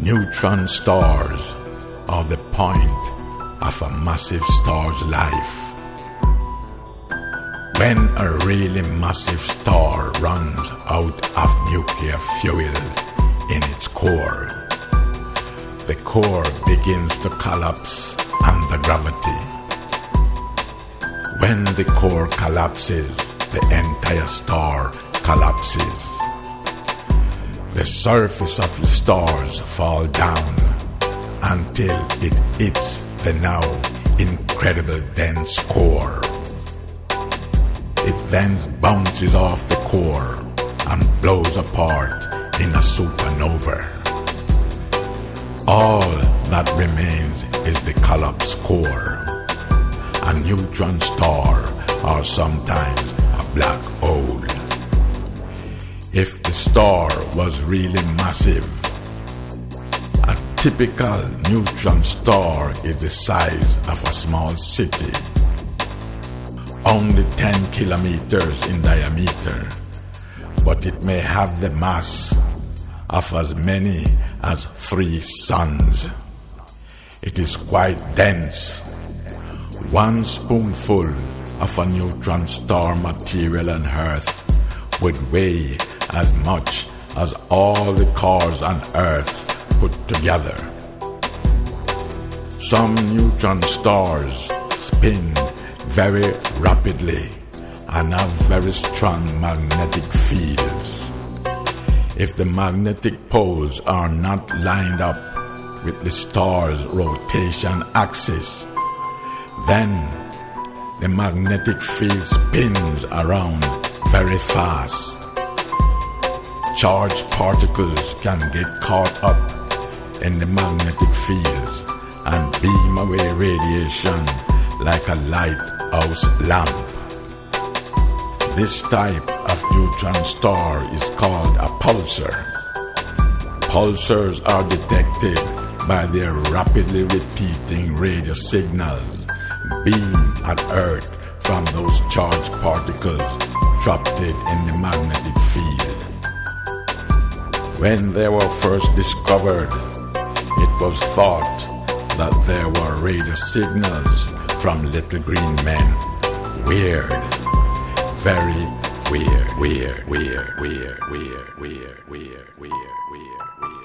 Neutron stars are the point of a massive star's life. When a really massive star runs out of nuclear fuel in its core, the core begins to collapse under gravity. When the core collapses, the entire star collapses. The surface of the stars fall down until it hits the now incredible dense core. It then bounces off the core and blows apart in a supernova. All that remains is the collapsed core, a neutron star, or sometimes a black hole. If the star was really massive, a typical neutron star is the size of a small city, only 10 kilometers in diameter, but it may have the mass of as many as 3 suns. It is quite dense. One spoonful of a neutron star material on Earth would weigh as much as all the cars on Earth put together. Some neutron stars spin very rapidly and have very strong magnetic fields. If the magnetic poles are not lined up with the star's rotation axis, then the magnetic field spins around very fast. Charged particles can get caught up in the magnetic fields and beam away radiation like a lighthouse lamp. This type of neutron star is called a pulsar. Pulsars are detected by their rapidly repeating radio signals beamed at Earth from those charged particles trapped in the magnetic field. When they were first discovered, it was thought that there were radio signals from little green men. Weird. Very weird.